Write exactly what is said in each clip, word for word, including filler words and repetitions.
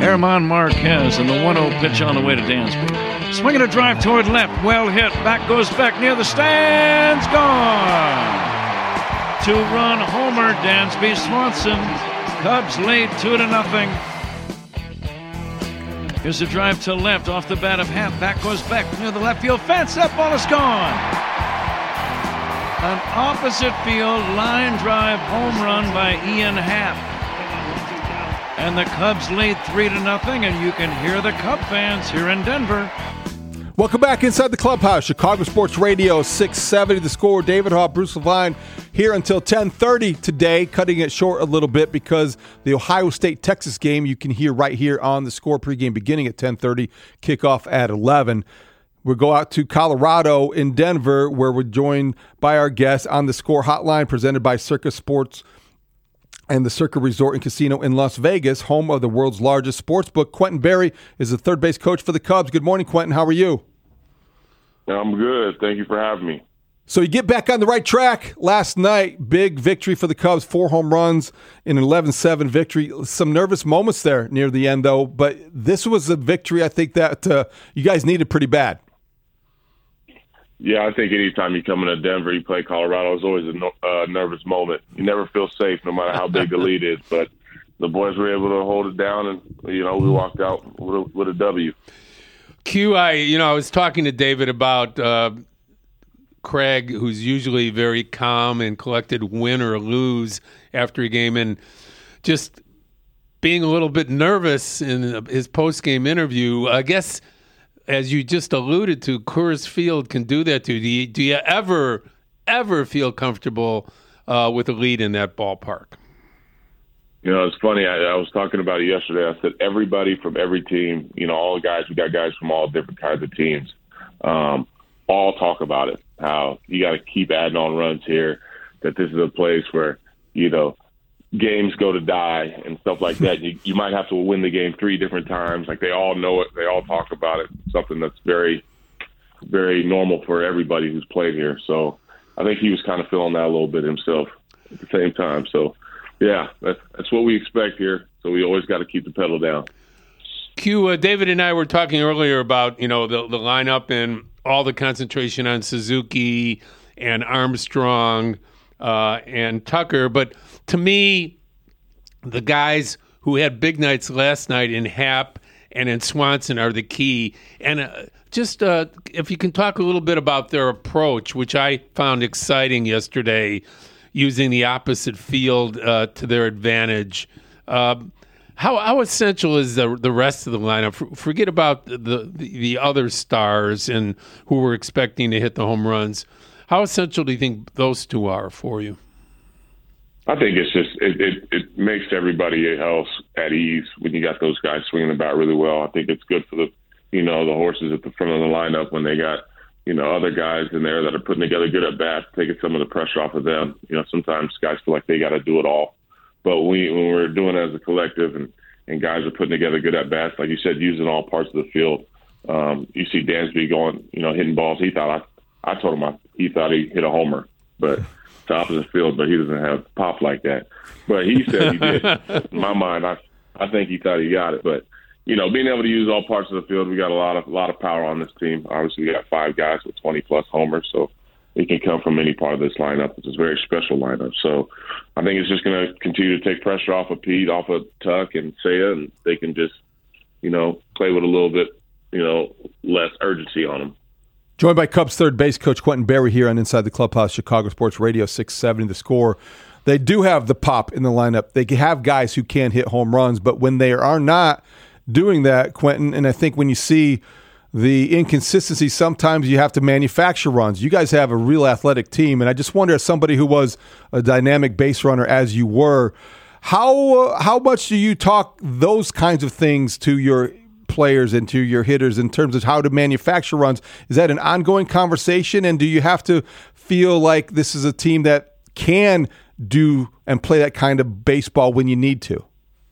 German Marquez and the one oh pitch on the way to Dansby. Swinging a drive toward left. Well hit. Back goes back near the stands. Gone. Two-run homer, Dansby Swanson. Cubs lead two to nothing. Here's a drive to left off the bat of Happ. Back goes back near the left field fence. That ball is gone. An opposite field line drive home run by Ian Happ. And the Cubs lead three to nothing, and you can hear the Cub fans here in Denver. Welcome back inside the clubhouse. Chicago Sports Radio six seventy. The Score. David Haugh, Bruce Levine here until ten thirty today. Cutting it short a little bit because the Ohio State-Texas game you can hear right here on the Score pregame beginning at ten thirty, kickoff at eleven. We'll go out to Colorado in Denver where we're joined by our guest on the Score hotline presented by Circa Sports and the Circa Resort and Casino in Las Vegas, home of the world's largest sports book. Quentin Berry is the third base coach for the Cubs. Good morning, Quentin. How are you? I'm good. Thank you for having me. So you get back on the right track last night. Big victory for the Cubs, four home runs in an eleven seven victory. Some nervous moments there near the end, though. But this was a victory I think that uh, you guys needed pretty bad. Yeah, I think anytime you come into Denver, you play Colorado, it's always a no, uh, nervous moment. You never feel safe no matter how big the lead is. But the boys were able to hold it down, and, you know, we walked out with a, with a W. Q, I, you know, I was talking to David about uh, Craig, who's usually very calm and collected, win or lose after a game, and just being a little bit nervous in his post-game interview. I guess, as you just alluded to, Coors Field can do that to you. Do you, do you ever, ever feel comfortable uh, with a lead in that ballpark? You know, it's funny. I, I was talking about it yesterday. I said everybody from every team, you know, all the guys, we got guys from all different kinds of teams, um, all talk about it, how you got to keep adding on runs here, that this is a place where, you know, games go to die and stuff like that. You, you might have to win the game three different times. Like, they all know it. They all talk about it. Something that's very, very normal for everybody who's played here. So I think he was kind of feeling that a little bit himself at the same time. So, yeah, that's, that's what we expect here. So we always got to keep the pedal down. Q, uh, David and I were talking earlier about, you know, the, the lineup and all the concentration on Suzuki and Armstrong uh, and Tucker. But to me, the guys who had big nights last night in Happ and in Swanson are the key. And uh, just uh, if you can talk a little bit about their approach, which I found exciting yesterday, using the opposite field uh, to their advantage. Uh, how how essential is the the rest of the lineup? For, forget about the, the the other stars and who we're expecting to hit the home runs. How essential do you think those two are for you? I think it's just it, it, it makes everybody else at ease when you got those guys swinging the bat really well. I think it's good for the you know the horses at the front of the lineup when they got you know, other guys in there that are putting together good at bats, taking some of the pressure off of them. You know, sometimes guys feel like they got to do it all. But we, when we're doing it as a collective and, and guys are putting together good at bats, like you said, using all parts of the field, um, you see Dansby going, you know, hitting balls. He thought, I, I told him I, he thought he hit a homer, but it's opposite field, but he doesn't have pop like that. But he said he did. In my mind, I, I think he thought he got it. But, you know, being able to use all parts of the field, we got a lot of a lot of power on this team. Obviously, we got five guys with twenty plus homers, so it can come from any part of this lineup. It's a very special lineup. So I think it's just going to continue to take pressure off of Pete, off of Tuck and Seiya, and they can just, you know, play with a little bit, you know, less urgency on them. Joined by Cubs third base coach Quentin Berry here on Inside the Clubhouse, Chicago Sports Radio six seventy The Score. They do have the pop in the lineup. They have guys who can hit home runs, but when they are not doing that, Quentin, and I think when you see the inconsistency, sometimes you have to manufacture runs. You guys have a real athletic team, and I just wonder, as somebody who was a dynamic base runner as you were, how uh, how much do you talk those kinds of things to your players and to your hitters in terms of how to manufacture runs? Is that an ongoing conversation, and do you have to feel like this is a team that can do and play that kind of baseball when you need to?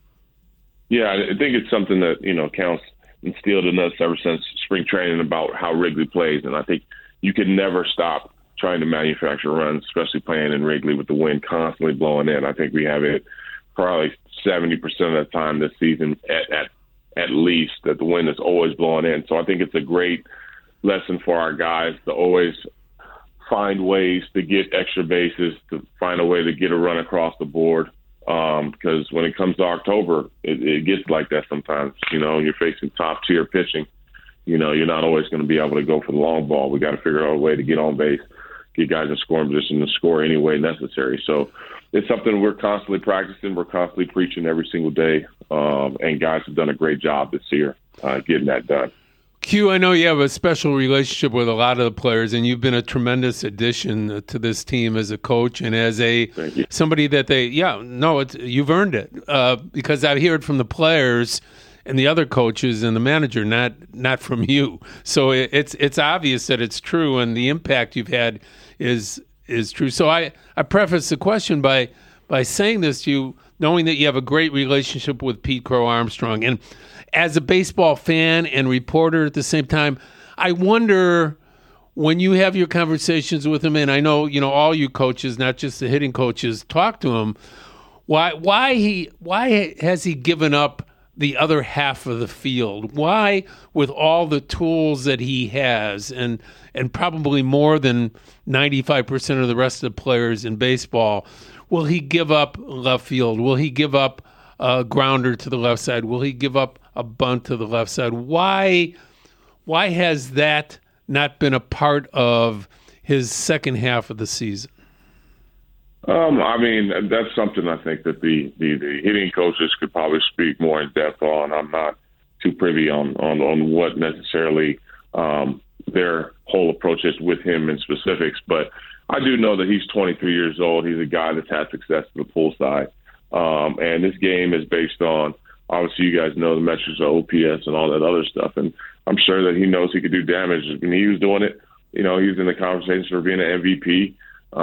Yeah, I think it's something that, you know, counts instilled in us ever since spring training about how Wrigley plays. And I think you can never stop trying to manufacture runs, especially playing in Wrigley with the wind constantly blowing in. I think we have it probably seventy percent of the time this season at, at, at least, that the wind is always blowing in. So I think it's a great lesson for our guys to always find ways to get extra bases, to find a way to get a run across the board. Um, because when it comes to October, it, it gets like that sometimes. You know, you're facing top-tier pitching. You know, you're not always going to be able to go for the long ball. We got to figure out a way to get on base, get guys in scoring position to score any way necessary. So it's something we're constantly practicing. We're constantly preaching every single day. Um, and guys have done a great job this year uh, getting that done. Q, I know you have a special relationship with a lot of the players, and you've been a tremendous addition to this team as a coach and as a somebody that they, yeah, no, it's, you've earned it uh, because I hear it from the players and the other coaches and the manager, not not from you. So it, it's it's obvious that it's true, and the impact you've had is is true. So I, I preface the question by by saying this to you, knowing that you have a great relationship with Pete Crow Armstrong, and as a baseball fan and reporter at the same time, I wonder when you have your conversations with him, and I know, you know, all you coaches, not just the hitting coaches, talk to him, why why he why has he given up the other half of the field? Why, with all the tools that he has, and and probably more than ninety-five percent of the rest of the players in baseball, will he give up left field? Will he give up a grounder to the left side? Will he give up a bunt to the left side? Why why has that not been a part of his second half of the season? Um, I mean, that's something I think that the, the, the hitting coaches could probably speak more in depth on. I'm not too privy on, on, on what necessarily um, their whole approach is with him in specifics, but I do know that he's twenty-three years old. He's a guy that's had success in the pull side. Um, and this game is based on, obviously, you guys know the metrics of O P S and all that other stuff. And I'm sure that he knows he could do damage. When he was doing it, you know, he was in the conversation for being an M V P.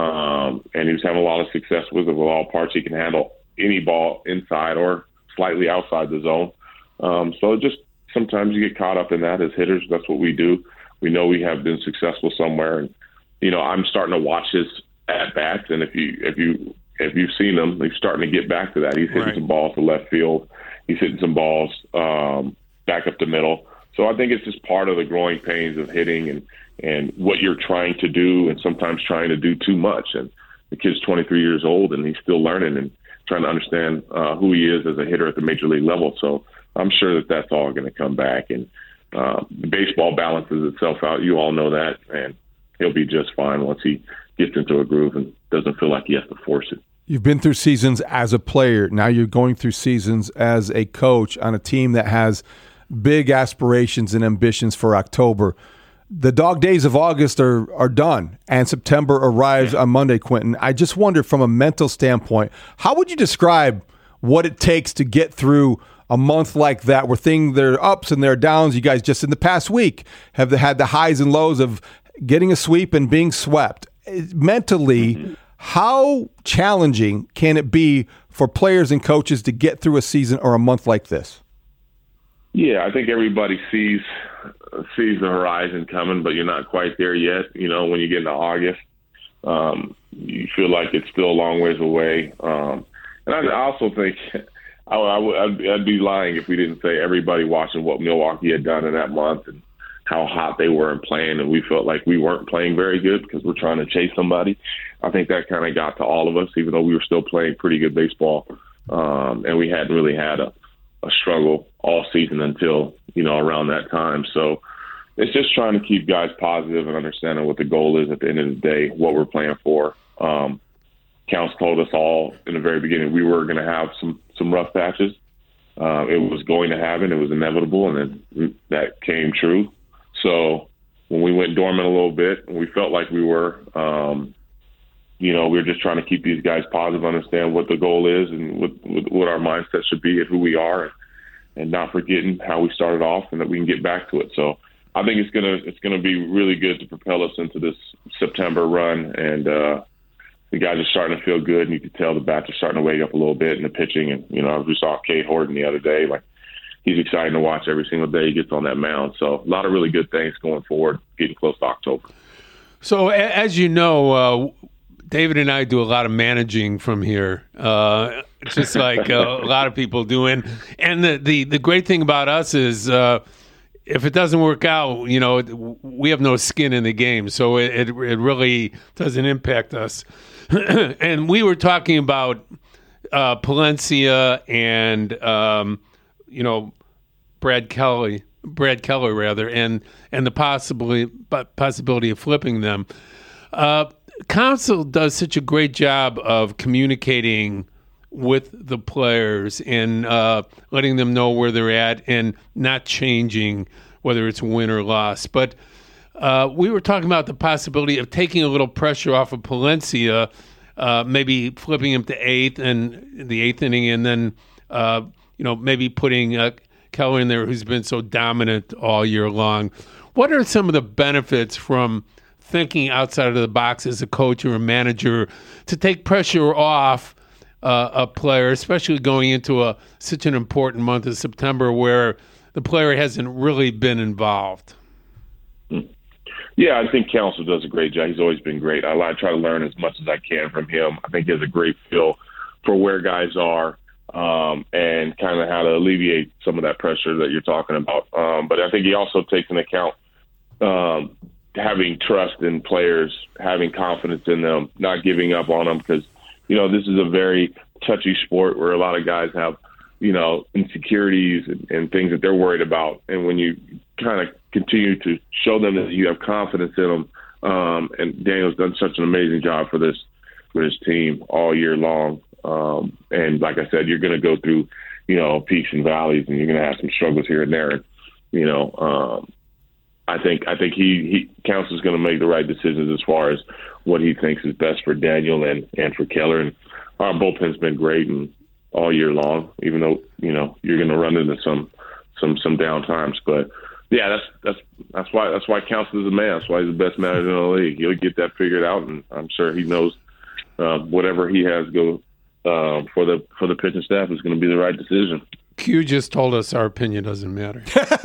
Um, and he was having a lot of success with it with all parts. He can handle any ball inside or slightly outside the zone. Um, so just sometimes you get caught up in that as hitters. That's what we do. We know we have been successful somewhere. And, you know, I'm starting to watch his at-bats. And if you, if you, if you've seen him, he's starting to get back to that. He's hitting Right. some balls to left field. He's hitting some balls um, back up the middle. So I think it's just part of the growing pains of hitting and, and what you're trying to do, and sometimes trying to do too much. And the kid's twenty-three years old, and he's still learning and trying to understand uh, who he is as a hitter at the major league level. So I'm sure that that's all going to come back. And uh, baseball balances itself out. You all know that. And he'll be just fine once he gets into a groove and doesn't feel like he has to force it. You've been through seasons as a player. Now you're going through seasons as a coach on a team that has big aspirations and ambitions for October. The dog days of August are are done, and September arrives yeah. on Monday, Quentin. I just wonder, from a mental standpoint, how would you describe what it takes to get through a month like that, where things, there are ups and there are downs? You guys just in the past week have had the highs and lows of getting a sweep and being swept. Mentally, mm-hmm. how challenging can it be for players and coaches to get through a season or a month like this? Yeah, I think everybody sees sees the horizon coming, but you're not quite there yet. You know, when you get into August, um, you feel like it's still a long ways away. Um, and I also think I, I would, I'd, I'd be lying if we didn't say everybody watching what Milwaukee had done in that month and how hot they were in playing, and we felt like we weren't playing very good because we're trying to chase somebody. I think that kind of got to all of us, even though we were still playing pretty good baseball, um, and we hadn't really had a, a struggle all season until, you know, around that time. So it's just trying to keep guys positive and understanding what the goal is at the end of the day, what we're playing for. Um, Counts told us all in the very beginning we were going to have some, some rough patches. Uh, it was going to happen. It was inevitable, and then that came true. So when we went dormant a little bit, and we felt like we were, um, you know, we were just trying to keep these guys positive, understand what the goal is and what, what our mindset should be and who we are, and, and not forgetting how we started off and that we can get back to it. So I think it's gonna it's gonna be really good to propel us into this September run, and uh, the guys are starting to feel good, and you can tell the bats are starting to wake up a little bit in the pitching. And you know, we saw Cade Horton the other day, like he's exciting to watch every single day he gets on that mound. So a lot of really good things going forward, getting close to October. So as you know, uh, David and I do a lot of managing from here. Uh, just like uh, a lot of people do. And, and the, the, the great thing about us is uh, if it doesn't work out, you know, we have no skin in the game. So it, it, it really doesn't impact us. And we were talking about uh, Palencia and, um, you know, Brad Kelly, Brad Keller rather, and, and the possibility, possibility of flipping them. Uh, Counsell does such a great job of communicating with the players and uh, letting them know where they're at and not changing whether it's win or loss. But uh, we were talking about the possibility of taking a little pressure off of Palencia, uh, maybe flipping him to eighth and the eighth inning, and then uh, you know maybe putting uh, Keller in there, who's been so dominant all year long. What are some of the benefits from thinking outside of the box as a coach or a manager to take pressure off uh, a player, especially going into a such an important month of September where the player hasn't really been involved? Yeah, I think Counsell does a great job. He's always been great. I, I try to learn as much as I can from him. I think he has a great feel for where guys are um, and kind of how to alleviate some of that pressure that you're talking about. Um, but I think he also takes into account um, having trust in players, having confidence in them, not giving up on them, because, you know, this is a very touchy sport where a lot of guys have, you know, insecurities and, and things that they're worried about. And when you kind of continue to show them that you have confidence in them, um, and Daniel's done such an amazing job for this, for this team all year long. Um, and like I said, you're going to go through, you know, peaks and valleys, and you're going to have some struggles here and there. And, you know, um, I think I think he, he Counsell's going to make the right decisions as far as what he thinks is best for Daniel and, and for Keller. And our bullpen's been great and all year long, even though, you know, you're going to run into some some some down times. But yeah, that's that's that's why that's why Counsell is a man. That's why he's the best manager in the league. He'll get that figured out, and I'm sure he knows uh, whatever he has go uh, for the for the pitching staff is going to be the right decision. Q just told us our opinion doesn't matter.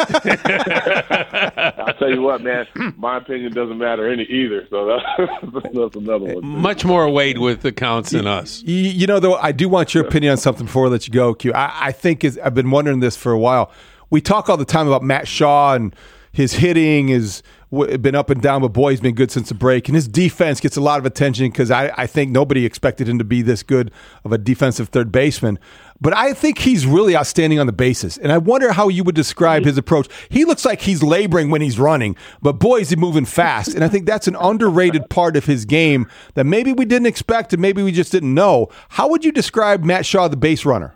I'll tell you what, man, my opinion doesn't matter any either. So that's, that's another one. Much more weight with the counts than us. You, you know, though, I do want your opinion on something before I let you go, Q. I, I think is, I've been wondering this for a while. We talk all the time about Matt Shaw and his hitting has been up and down, but boy, he's been good since the break. And his defense gets a lot of attention because I, I think nobody expected him to be this good of a defensive third baseman. But I think he's really outstanding on the bases. And I wonder how you would describe his approach. He looks like he's laboring when he's running, but boy, is he moving fast. And I think that's an underrated part of his game that maybe we didn't expect and maybe we just didn't know. How would you describe Matt Shaw, the base runner?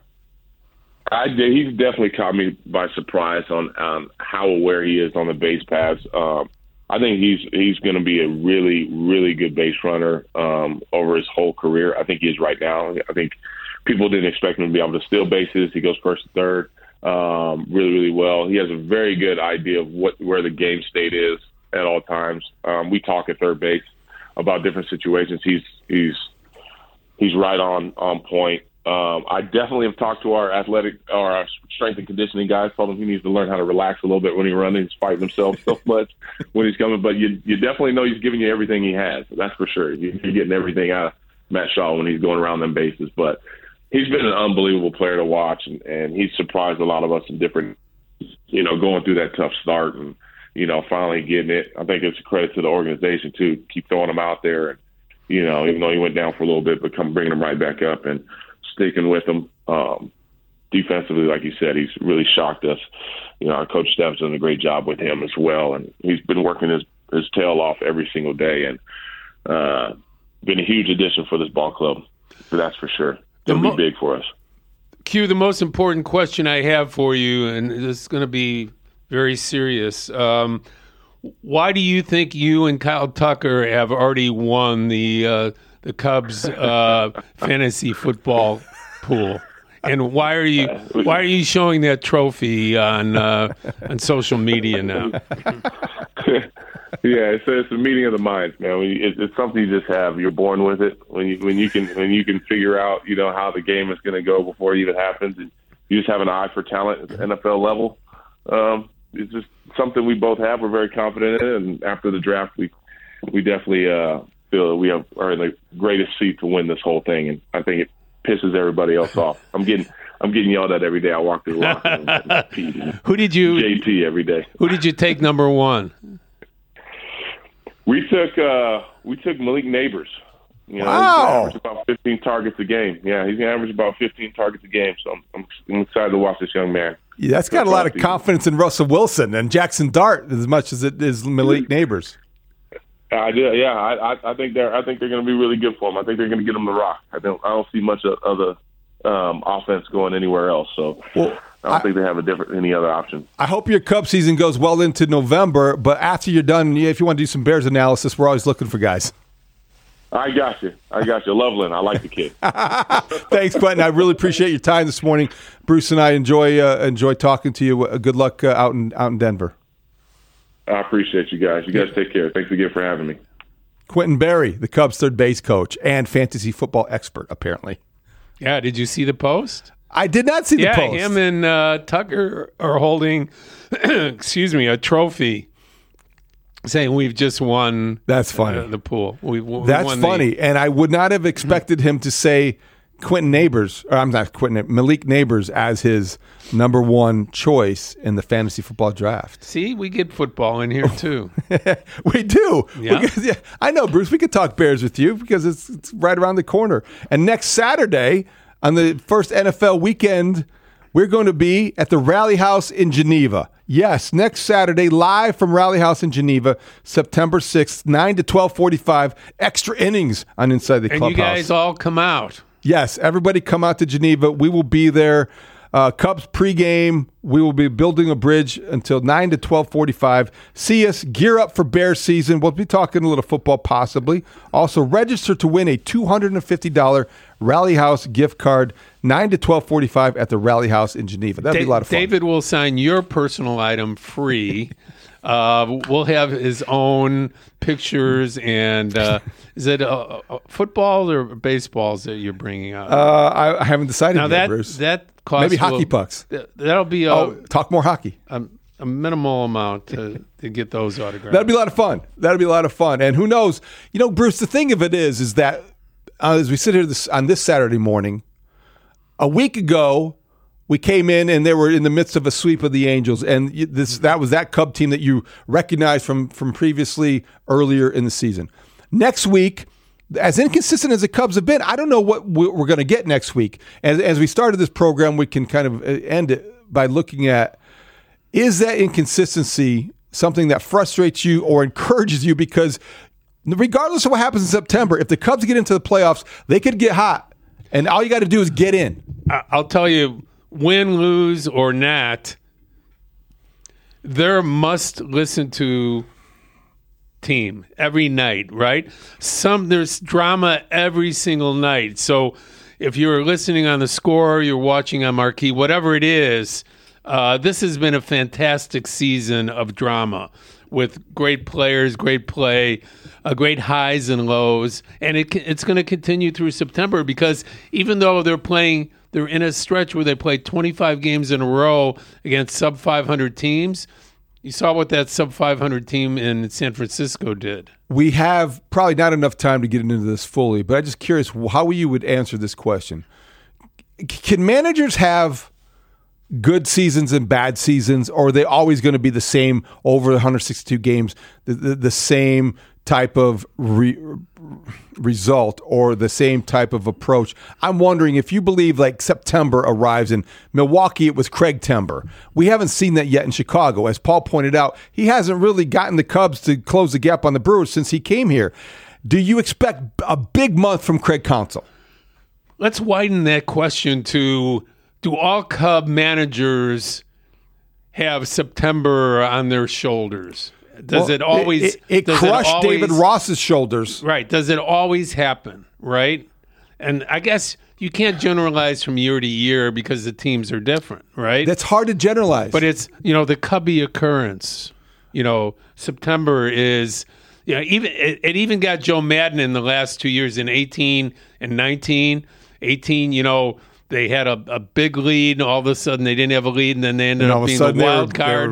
I did. He's definitely caught me by surprise on um, how aware he is on the base paths. Um, I think he's he's going to be a really, really good base runner um, over his whole career. I think he is right now. I think people didn't expect him to be able to steal bases. He goes first and third um, really, really well. He has a very good idea of what where the game state is at all times. Um, we talk at third base about different situations. He's he's he's right on on point. Um, I definitely have talked to our athletic or our strength and conditioning guys, told him he needs to learn how to relax a little bit when he's running. He's fighting himself so much when he's coming, but you you definitely know he's giving you everything he has. That's for sure. You're getting everything out of Matt Shaw when he's going around them bases, but he's been an unbelievable player to watch, and, and he's surprised a lot of us in different, you know, going through that tough start and, you know, finally getting it. I think it's a credit to the organization too, keep throwing him out there, and, you know, even though he went down for a little bit, but come bringing him right back up and sticking with him. Um, defensively, like you said, he's really shocked us. You know, our coach Steph's done a great job with him as well, and he's been working his, his tail off every single day, and uh, been a huge addition for this ball club. So that's for sure. It'll mo- be big for us. Q, the most important question I have for you, and this is going to be very serious. Um, why do you think you and Kyle Tucker have already won the uh, the Cubs uh, fantasy football pool? And why are you why are you showing that trophy on uh, on social media now? Yeah, it's, it's a meeting of the minds, man. When you, it, it's something you just have. You're born with it. When you when you can when you can figure out, you know, how the game is going to go before it even happens, and you just have an eye for talent at the N F L level. Um, it's just something we both have. We're very confident in it, and after the draft, we we definitely uh, feel that we have are in the greatest seat to win this whole thing. And I think it pisses everybody else off. I'm getting I'm getting yelled at every day. I walk through the locker room. Pete and Who did you J T every day? Who did you take number one? We took uh, we took Malik Neighbors. You know, Wow. he's gonna average about fifteen targets a game. Yeah, he's gonna average about fifteen targets a game. So I'm, I'm, I'm excited to watch this young man. Yeah, that's got a lot of confidence in Russell Wilson and Jackson Dart as much as it is Malik Neighbors. I do, yeah. I, I, I think they're I think they're going to be really good for him. I think they're going to get him the rock. I don't I don't see much of, of the um, offense going anywhere else. So Well, I don't I- think they have a different any other option. I hope your Cub season goes well into November, but after you're done, if you want to do some Bears analysis, we're always looking for guys. I got you. I got you. Loveland. I like the kid. Thanks, Quentin. I really appreciate your time this morning. Bruce and I enjoy uh, enjoy talking to you. Uh, good luck uh, out in out in Denver. I appreciate you guys. You guys take care. Thanks again for having me. Quentin Berry, the Cubs' third base coach and fantasy football expert, apparently. Yeah, did you see the post? I did not see the Yeah, post. him and uh, Tucker are holding, excuse me, a trophy, saying we've just won. That's funny. Uh, the pool. We, we That's won the- funny, and I would not have expected him to say Quentin Neighbors, or I'm not Quentin, Malik Neighbors as his number one choice in the fantasy football draft. See, we get football in here too. We do. Yeah. Because, yeah. I know, Bruce. We could talk Bears with you because it's, it's right around the corner. And next Saturday, on the first N F L weekend, we're going to be at the Rally House in Geneva. Yes, next Saturday, live from Rally House in Geneva, September sixth, nine to twelve forty-five. Extra innings on Inside the And Clubhouse. you guys all come out. Yes, everybody come out to Geneva. We will be there. Uh, Cubs pregame. We will be building a bridge until nine to twelve forty-five. See us. Gear up for Bears season. We'll be talking a little football possibly. Also, register to win a two hundred fifty dollars Rally House gift card, nine to twelve forty-five at the Rally House in Geneva. That'll be a lot of fun. David will sign your personal item free. Uh, we'll have his own pictures and uh, is it uh, uh, football or baseballs that you're bringing out? Uh, I, I haven't decided now yet, that Bruce. that costs Maybe hockey will- pucks. th- that'll be a, Oh, talk more hockey. a, a minimal amount to, to get those autographed. That'd be a lot of fun. That'd be a lot of fun. And who knows? You know, Bruce, the thing of it is, is that uh, as we sit here this, on this Saturday morning, a week ago, we came in and they were in the midst of a sweep of the Angels, and you- this that was that Cub team that you recognized from from previously earlier in the season. Next week, as inconsistent as the Cubs have been, I don't know what we're going to get next week. As, as we started this program, we can kind of end it by looking at, is that inconsistency something that frustrates you or encourages you? Because regardless of what happens in September, if the Cubs get into the playoffs, they could get hot, and all you got to do is get in. I- I'll tell you, win, lose, or not, they're must listen to team every night, right? Some there's drama every single night. So if you're listening on the Score, you're watching on Marquee, whatever it is, uh, this has been a fantastic season of drama with great players, great play, uh, great highs and lows, and it it's going to continue through September because even though they're playing, they're in a stretch where they play twenty-five games in a row against sub five hundred teams. You saw what that sub five hundred team in San Francisco did. We have probably not enough time to get into this fully, but I'm just curious how you would answer this question. Can managers have good seasons and bad seasons, or are they always going to be the same over one hundred sixty-two games, the, the, the same type of re, result or the same type of approach? I'm wondering if you believe like September arrives in Milwaukee, it was Craig Timber. We haven't seen that yet in Chicago. As Paul pointed out, he hasn't really gotten the Cubs to close the gap on the Brewers since he came here. Do you expect a big month from Craig Counsell? Let's widen that question to, do all Cub managers have September on their shoulders? Does Well, it always It, it does crushed it always, David Ross's shoulders. Right. Does it always happen? Right. And I guess you can't generalize from year to year because the teams are different. Right. That's hard to generalize. But it's, you know, the Cubby occurrence. You know, September is, you know, even it, it even got Joe Madden in the last two years in eighteen and nineteen. eighteen, you know, they had a, a big lead, and all of a sudden they didn't have a lead, and then they ended And all up of a being sudden a they wild were- card. they were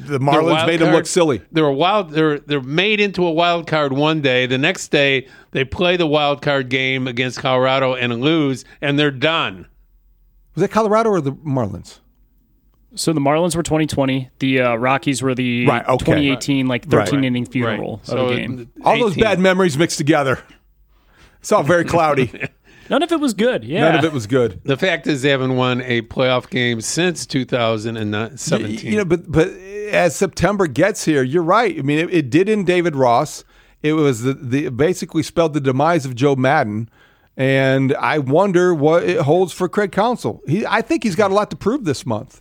the Marlins made them look silly. They're a wild. They're they're made into a wild card one day. The next day they play the wild card game against Colorado and lose, and they're done. Was it Colorado or the Marlins? So the Marlins were twenty twenty. The uh, Rockies were the right, okay. twenty eighteen, like thirteen right. inning funeral right. of so a game. All those bad memories mixed together. It's all very cloudy. None of it was good. Yeah, none of it was good. The fact is, they haven't won a playoff game since two thousand seventeen. You know, but but as September gets here, you're right. I mean, it, it did in David Ross. It was the, the basically spelled the demise of Joe Madden, and I wonder what it holds for Craig Counsell. He, I think he's got a lot to prove this month.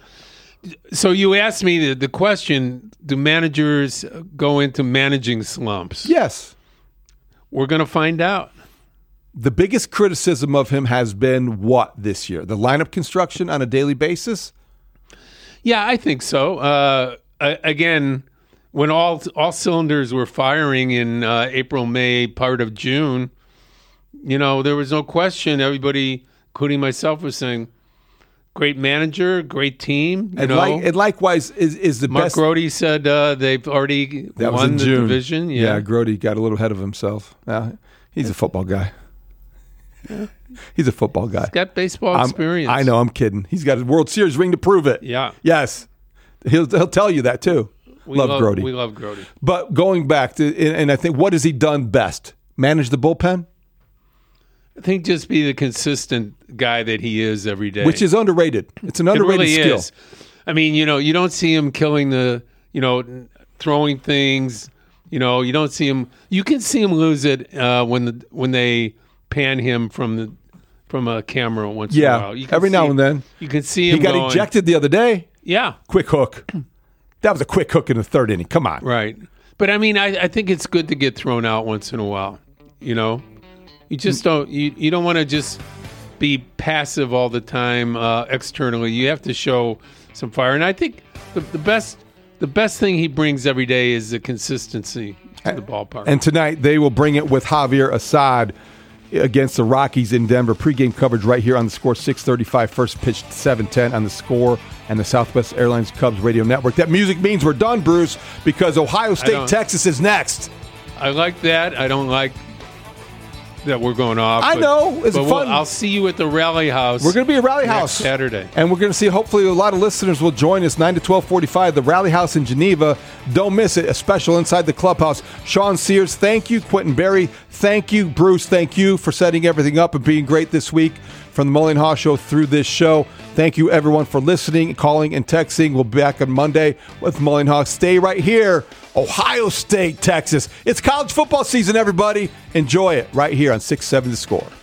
So you asked me the, the question: do managers go into managing slumps? Yes, we're going to find out. The biggest criticism of him has been what this year? The lineup construction on a daily basis? Yeah, I think so. Uh, again, when all all cylinders were firing in uh, April, May, part of June, you know, there was no question. Everybody, including myself, was saying, great manager, great team. You and, know? like, and likewise, is, is the Mark best. Mark Grody said uh, they've already that won was the in June. division. Yeah. yeah, Grody got a little ahead of himself. Uh, he's a football guy. Yeah. He's a football guy. He's got baseball I'm, experience. I know. I'm kidding. He's got a World Series ring to prove it. Yeah. Yes. He'll he'll tell you that too. We love, love Grody. We love Grody. But going back to, and, and I think, what has he done best? Manage the bullpen? I think just be the consistent guy that he is every day. Which is underrated. It's an underrated it really skill. Is. I mean, you know, you don't see him killing the, you know, throwing things. You know, you don't see him. You can see him lose it uh, when the when they pan him from the from a camera once yeah, in a while. You can every see, now and then. You can see him He got going, ejected the other day. Yeah. Quick hook. That was a quick hook in the third inning. Come on. Right. But, I mean, I, I think it's good to get thrown out once in a while. You know? You just don't you, you don't want to just be passive all the time uh, externally. You have to show some fire. And I think the, the best the best thing he brings every day is the consistency to the ballpark. And tonight they will bring it with Javier Assad against the Rockies in Denver. Pre-game coverage right here on the Score, six thirty-five. First pitch seven ten on the Score and the Southwest Airlines Cubs radio network. That music means we're done, Bruce, because Ohio State, Texas is next. I like that. I don't like that we're going off. I but, know. It's but fun. We'll, I'll see you at the Rally House. We're going to be at Rally next House Saturday. And we're going to see, hopefully, a lot of listeners will join us, nine to twelve forty-five, the Rally House in Geneva. Don't miss it. A special Inside the Clubhouse. Sean Sears, thank you. Quentin Berry, thank you. Bruce, thank you for setting everything up and being great this week from the Mully and Haw Show through this show. Thank you, everyone, for listening, calling, and texting. We'll be back on Monday with Mully and Haw. Stay right here. Ohio State, Texas. It's college football season, everybody. Enjoy it right here on six seven The Score.